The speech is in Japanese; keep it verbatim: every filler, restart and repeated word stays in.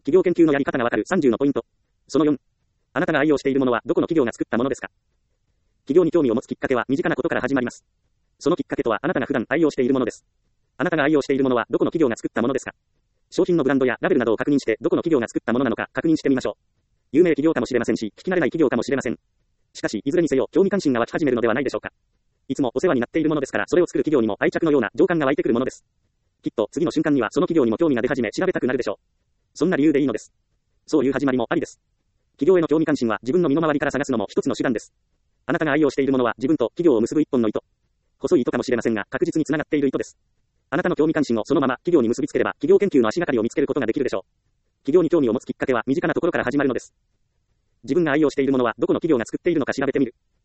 企業研究のやり方がわかるさんじゅうのポイント。そのよん。あなたが愛用しているものはどこの企業が作ったものですか？企業に興味を持つきっかけは身近なことから始まります。そのきっかけとはあなたが普段愛用しているものです。あなたが愛用しているものはどこの企業が作ったものですか？商品のブランドやラベルなどを確認してどこの企業が作ったものなのか確認してみましょう。有名企業かもしれませんし、聞き慣れない企業かもしれません。しかし、いずれにせよ興味関心が湧き始めるのではないでしょうか。いつもお世話になっているものですから、それを作る企業にも愛着のような情感が湧いてくるものです。きっと次の瞬間にはその企業にも興味が出始め調べたくなるでしょう。そんな理由でいいのです。そういう始まりもありです。企業への興味関心は自分の身の回りから探すのも一つの手段です。あなたが愛用しているものは自分と企業を結ぶ一本の糸。細い糸かもしれませんが、確実につながっている糸です。あなたの興味関心をそのまま企業に結びつければ、企業研究の足がかりを見つけることができるでしょう。企業に興味を持つきっかけは身近なところから始まるのです。自分が愛用しているものはどこの企業が作っているのか調べてみる。